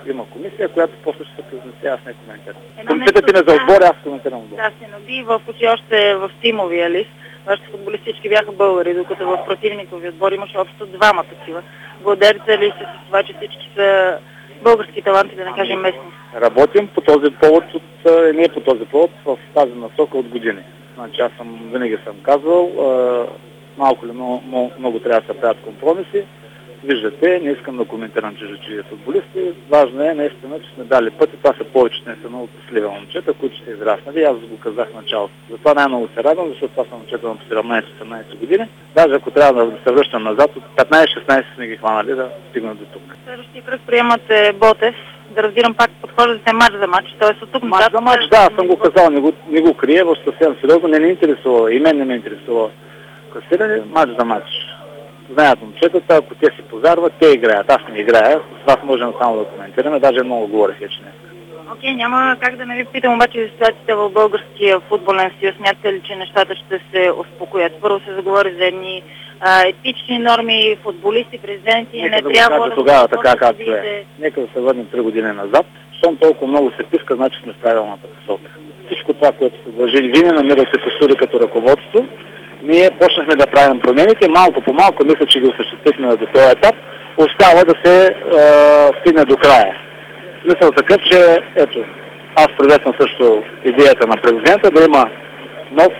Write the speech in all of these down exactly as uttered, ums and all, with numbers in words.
има комисия, която после ще се произнесе, аз не коментирам. Комисията ти ме за отбор, аз коментирам отбор. Да, се наби в почти още в тимовия лист. Вашите футболисти всички бяха българи, докато в противникови отбор имаше общо двама такива. Благодарите ли се с това, че всички са български таланти, да не кажем местни? Работим по този повод, от, не по този повод, в тази насока от години. Значи аз съм, винаги съм казвал, малко ли много, много, много трябва да се правят компромиси. Виждате, не искам да коментирам чуждичи футболисти. Важно е наистина, че сме дали път и това са повече наистина от сливи момчета, които ще израснали. Аз го казах в началото. Затова най-много се радвам, защото това са момчета на седемнайсет-осемнайсет години. Даже ако трябва да се връщам назад, от петнайсет-шестнайсет сме ги хванали да стигнат до тук. Следващия кръг приемате Ботев. Да разбирам, пак подхождате мач за мач, т.е. от тук мач за мач, да, съм го казал, не го, не го крие, въобще съвсем сериозно, не ме интересува, и мен не ме интересува класиране, мач за мач. Знаят момчетата, ако те си позарват, те играят, аз не играя, с вас можем само да коментираме, даже много говорих вече днес. Окей, okay, няма как да не ви питам обаче за ситуацията в българския футболен съюз. Смятате ли, че нещата ще се успокоят? Първо се заговори за едни а, етични норми, футболисти, президенти, нека не да трябва да да тогава така както е. Нека да се върнем три години назад. Щом толкова много се писка, значи сме в правилната посока. Всичко това, което се дължи, вие не намирате посуди като ръководство. Ние почнахме да правим промените, малко по малко, мисля, че ги осъществихме до този етап, остава да се е, стигне до края. Мисъл такъв, че ето, аз приветствам също идеята на президента да има нов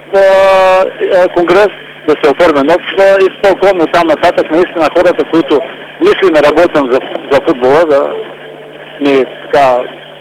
е, конгрес, да се оформи нов изпълком, но там нататък наистина хората, които мислим и работим за, за футбола, да ни така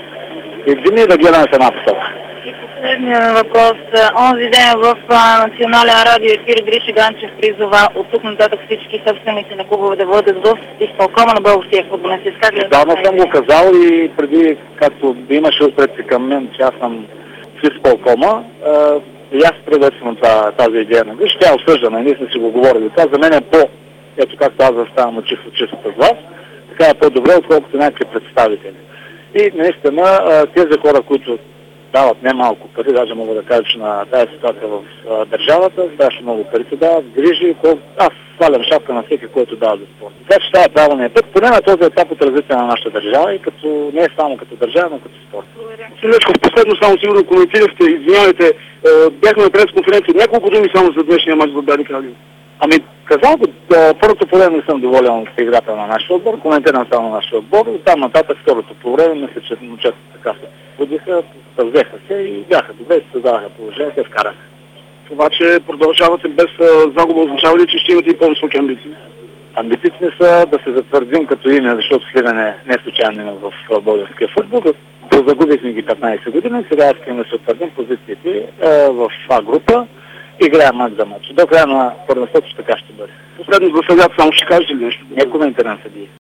едини да гледаме в една посока. Последния въпрос. Онзи ден в а, национален радио ефир Гриша Ганчев призова от тук нататък всички собственици на клубове да водят в изпълкома на българския футболен съюз. Давно съм го казал и преди, както имаше отпред към мен, че аз съм в изпълкома, и аз приветствам тази идея на Гриша. Тя е обсъждана, ние сме си го говорили. Това за мен е по, ето както аз заставам очи в очи с вас, така е по-добре, отколкото някакви представители. И наистина тези хора, които дават не малко пари, даже мога да кажа, че на тази ситуация в а, държавата, страшно много пари се дават, грижи, кол... аз свалям шапка на всеки, който дава за спорт. Така че това е правилният път, поне на този етап от развитие на нашата държава и като, не само като държава, но като спорт. Силечков, последно само сигурно коментирахте, извинявайте, е, бяхме на пресконференция, няколко думи само за днешния мач в Дарик Радио. Ами, казал го, първото по време не съм доволен от играта на нашия отбор, коментирам само на нашия отбор, и там нататък второто по време, мисля, че момчета така се подиха, развеха се и бяха добре, се създадаха положение, те вкараха. Обаче продължавате без загуба, означава ли, че ще имате и по-високи амбиции? Амбициите са да се затвърдим като име, защото Сливен е не случайно име в българския футбол. Да загубихме ги петнайсет години, сега искаме да се утвърдим позициите в А група. Играем мач за мач. До края на първенството така ще бъде. Последно за съдята само ще кажете ли нещо? Не коментирам съдии.